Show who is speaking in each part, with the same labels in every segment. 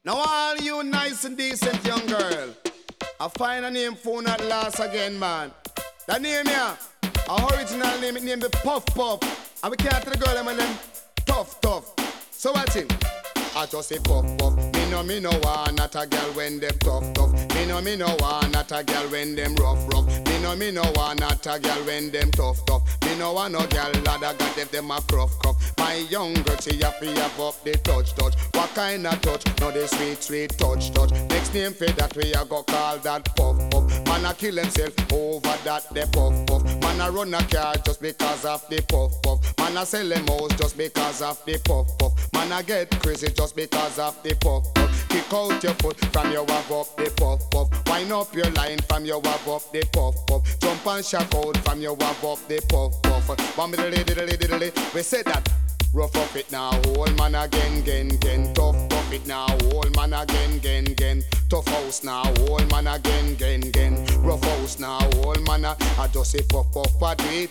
Speaker 1: Now all you nice and decent young girl, I find a name phone at last again, man. That name here, our original name, it named the Puff Puff. And we can't tell the girl them and them tough. So what's it? I just say puff. Me no want not a girl when them tough. Me no want not a girl when them rough. Me no want not a girl when them tough. Me no want no girl that I got if them a cruff. My young girl, she happy up the touch. What kind of touch? No, the sweet touch. Next name for that we a go call that puff. Man a kill himself over that the puff. Man a run a car just because of the puff. Man a sell them house just because of the puff. Man a get crazy just because of the puff. Kick out your foot from your wab up the puff. Wind up your line from your wab up the puff. Jump and shock out from your wab up the puff. Bam diddly. We say that. Rough up it now, old man again. Tough up it now, old man again. Tough house now, old man again. Rough house now, old man I just say puff a do it.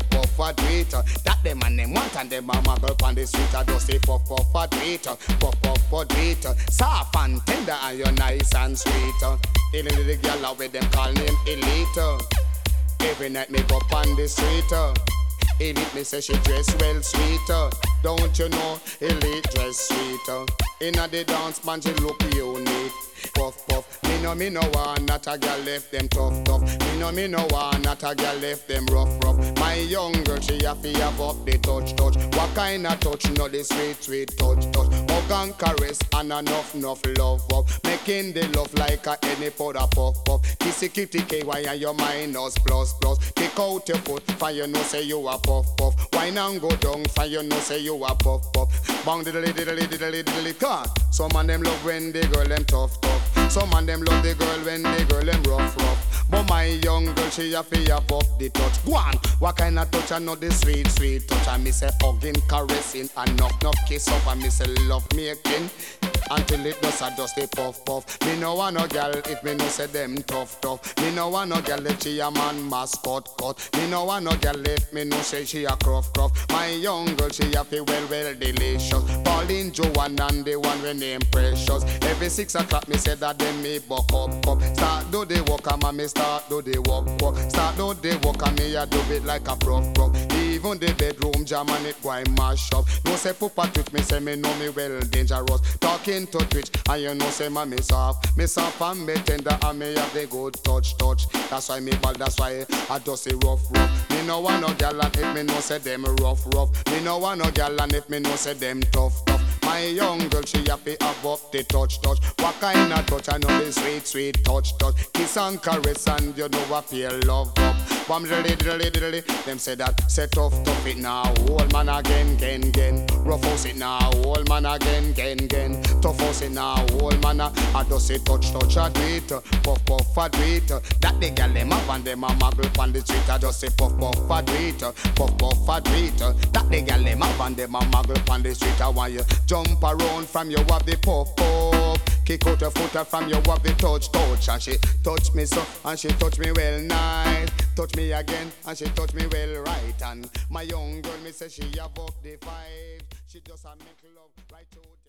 Speaker 1: That them and them want and them a muggle on the street. I just say puff a do it. Soft and tender and you're nice and sweet. The girl with them call name elite. Every night me go up on the street. Elite me say she dress well sweeter. Don't you know elite dress sweeter. Inna the dance man she look unique. Puff. Me no want not a girl left them tough. Me no want not a girl left them rough. My young girl she happy have up the touch. What kind of touch? No the sweet touch. Hug and caress and enough love up. Making the love like a any powder puff. Kissy kitty KY and your minus plus. Kick out your foot for you know say you a puff. Wine and go down for you know say you a puff. Bang diddly car. Some man them love when the girl them tough. Some man them love the girl when the girl them rough. But my young girl she happy up the touch. Go on, what kind of touch? I know the sweet touch. I miss a hugging, caressing, and enough kiss up. I miss a love making. Until it does I just a puff. Me no want no girl if me no say them tough. Me no want no girl if she a man mascot cut. Me no want no girl if me no say she a cruff. My young girl she happy well delicious. Pauline Joanne and the one we name Precious. Every 6 o'clock me say that then me buck up. Start do the walk and me start do the walk. Start do the walk and me a do it like a prof. Even the bedroom jam and it why mash up. No say pupa twitch me say me know me well dangerous. Talking to twitch and you know say me soft and me tender and me have the good touch. That's why me bald, that's why I just say rough. Me no want no girl and if me no say them rough. Me no want no girl and if me no say them tough. My young girl she happy above the touch. What kind of touch? I know the sweet touch. Kiss and caress and you know I feel love up. Bam diddly. Them say that set off tough it now. Old man again. Rough house it now. Old man again. Tough house it now. Old man I just say touch I do it. Puff I do it. That the girl them up and them a muggle on the street. I just say puff I do it. Puff I do it. That the girl them up and them a muggle on the street. I want you jump around from your have the puff. Kick out your foot from your have the touch. And she touch me so and she touch me well nice. Touch me again and she touch me well right. And my young girl me say she have up the 5. She just a make love right to